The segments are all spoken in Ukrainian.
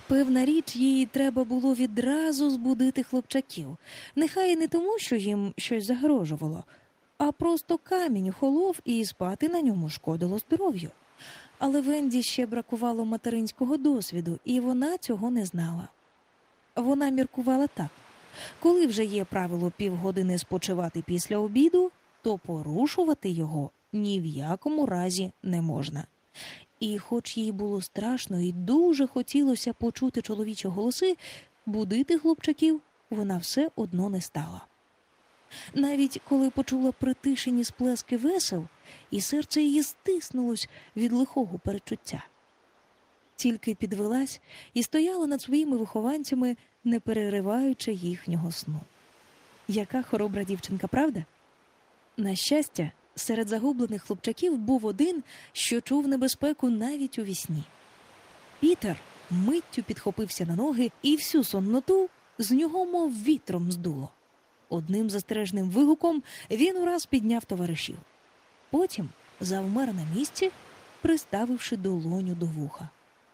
Певна річ, їй треба було відразу збудити хлопчаків. Нехай не тому, що їм щось загрожувало, а просто камінь охолов і спати на ньому шкодило здоров'ю. Але Венді ще бракувало материнського досвіду, і вона цього не знала. Вона міркувала так. Коли вже є правило півгодини спочивати після обіду, то порушувати його ні в якому разі не можна. І хоч їй було страшно і дуже хотілося почути чоловічі голоси, будити хлопчаків вона все одно не стала. Навіть коли почула притишені сплески весел, і серце її стиснулось від лихого перечуття. Тільки підвелась і стояла над своїми вихованцями, не перериваючи їхнього сну. Яка хоробра дівчинка, правда? На щастя, серед загублених хлопчаків був один, що чув небезпеку навіть у вісні. Пітер миттю підхопився на ноги, і всю сонноту з нього мов вітром здуло. Одним застережним вигуком він ураз підняв товаришів. Потім завмер на місці, приставивши долоню до вуха.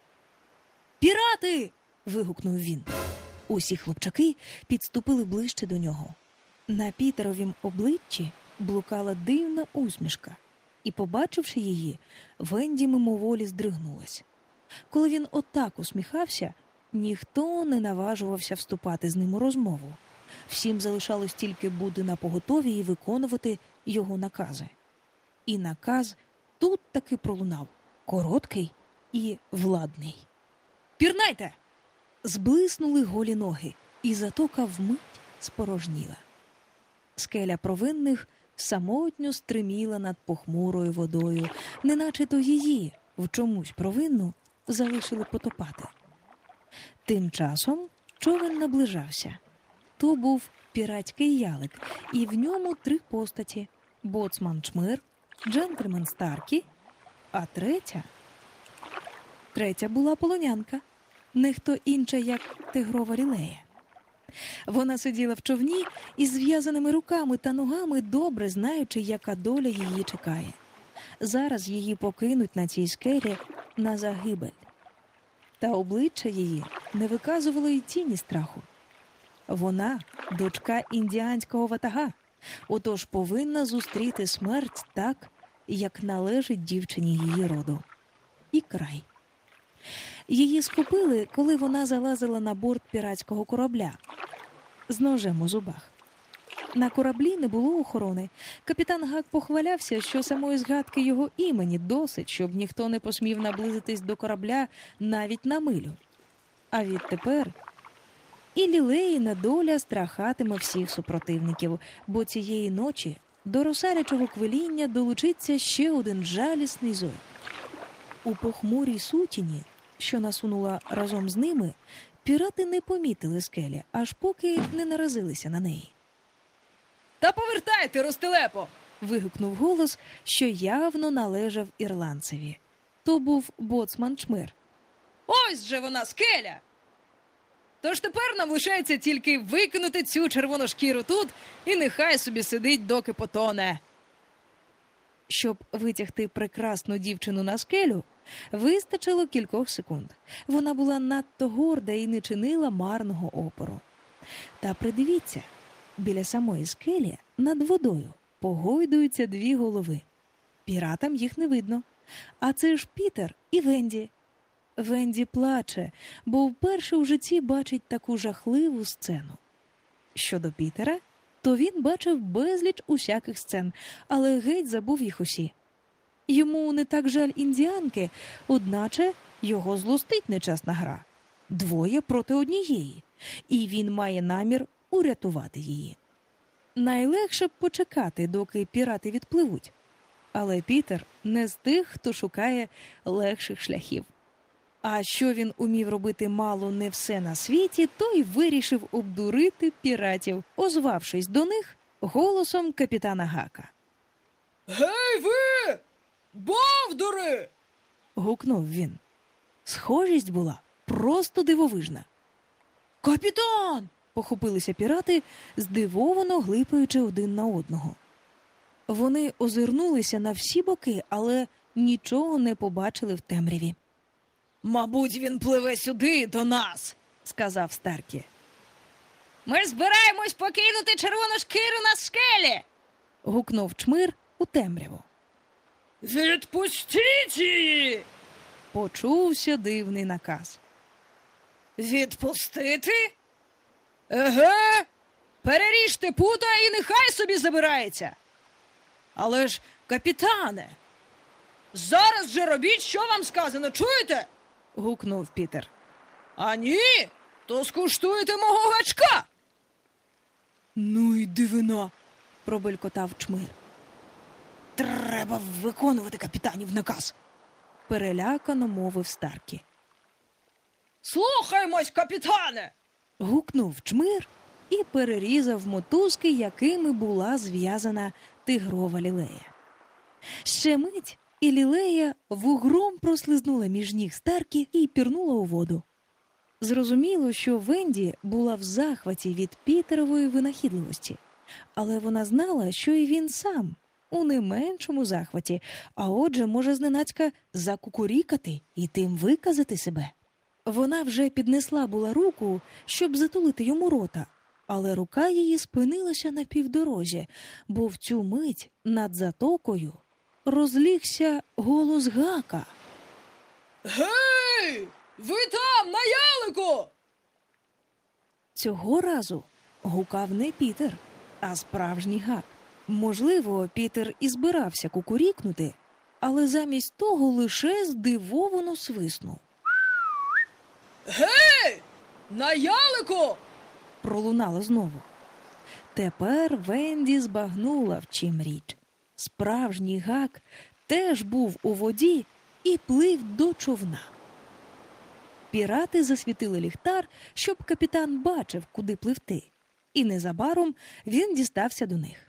«Пірати!» – вигукнув він. Усі хлопчаки підступили ближче до нього. На Пітеровім обличчі блукала дивна усмішка, і, побачивши її, Венді мимоволі здригнулась. Коли він отак усміхався, ніхто не наважувався вступати з ним у розмову. Всім залишалось тільки бути напоготові і виконувати його накази. І наказ тут таки пролунав, короткий і владний. «Пірнайте!» Зблиснули голі ноги, і затока вмить спорожніла. Скеля провинних самотньо стриміла над похмурою водою, неначе то її, в чомусь провинну, залишили потопати. Тим часом човен наближався. То був піратський ялик, і в ньому 3 постаті – боцман Чмир, джентльмен Старкі, а третя була полонянка, не хто інша, як тигрова Рілея. Вона сиділа в човні із зв'язаними руками та ногами, добре знаючи, яка доля її чекає. Зараз її покинуть на цій скелі на загибель. Та обличчя її не виказувало й тіні страху. Вона – дочка індіанського ватага, отож повинна зустріти смерть так, як належить дівчині її роду. І край. Її схопили, коли вона залазила на борт піратського корабля з ножем у зубах. На кораблі не було охорони. Капітан Гак похвалявся, що самої згадки його імені досить, щоб ніхто не посмів наблизитись до корабля навіть на милю. А відтепер і Лілеїна доля страхатиме всіх супротивників, бо цієї ночі до русалячого квиління долучиться ще один жалісний зойк. У похмурій сутіні, що насунула разом з ними, пірати не помітили скелі, аж поки не наразилися на неї. «Та повертайте, розтелепо!» – вигукнув голос, що явно належав ірландцеві. То був боцман Чмир. «Ось же вона, скеля! Тож тепер нам лишається тільки викинути цю червону шкіру тут, і нехай собі сидить, доки потоне». Щоб витягти прекрасну дівчину на скелю, вистачило кількох секунд. Вона була надто горда і не чинила марного опору. Та придивіться, біля самої скелі над водою погойдуються 2 голови. Піратам їх не видно. А це ж Пітер і Венді. Венді плаче, бо вперше в житті бачить таку жахливу сцену. Щодо Пітера, то він бачив безліч усяких сцен, але геть забув їх усі. Йому не так жаль індіанки, одначе його злостить нечесна гра. 2 проти 1, і він має намір урятувати її. Найлегше б почекати, доки пірати відпливуть. Але Пітер не з тих, хто шукає легших шляхів. А що він умів робити мало не все на світі, то й вирішив обдурити піратів, озвавшись до них голосом капітана Гака. «Гей ви! Бовдури!» – гукнув він. Схожість була просто дивовижна. «Капітан!» – похопилися пірати, здивовано глипаючи один на одного. Вони озирнулися на всі боки, але нічого не побачили в темряві. Мабуть, він пливе сюди до нас, сказав Старкі. Ми збираємось покинути червону шкіру на скелі. Гукнув чмир у темряву. Відпустіть її. Почувся дивний наказ. Відпустити? Еге, переріжте пута і нехай собі забирається. Але ж, капітане, зараз же робіть, що вам сказано, чуєте? Гукнув Пітер. А ні, то скуштуйте мого гачка. Ну і дивина, пробелькотав чмир. Треба виконувати капітанів наказ, перелякано мовив Старкі. Слухаймось, капітане. Гукнув чмир і перерізав мотузки, якими була зв'язана тигрова лілея. Ще мить, і лілея вугром прослизнула між ніг Старкі і пірнула у воду. Зрозуміло, що Венді була в захваті від Пітерової винахідливості, але вона знала, що і він сам у не меншому захваті, а отже може зненацька закукурікати і тим виказати себе. Вона вже піднесла була руку, щоб затулити йому рота, але рука її спинилася на півдорозі, бо в цю мить над затокою розлігся голос Гака. «Гей! Ви там, на ялику!» Цього разу гукав не Пітер, а справжній Гак. Можливо, Пітер і збирався кукурікнути, але замість того лише здивовано свиснув. «Гей! На ялику!» пролунало знову. Тепер Венді збагнула, в чим річ. Справжній Гак теж був у воді і плив до човна. Пірати засвітили ліхтар, щоб капітан бачив, куди пливти, і незабаром він дістався до них.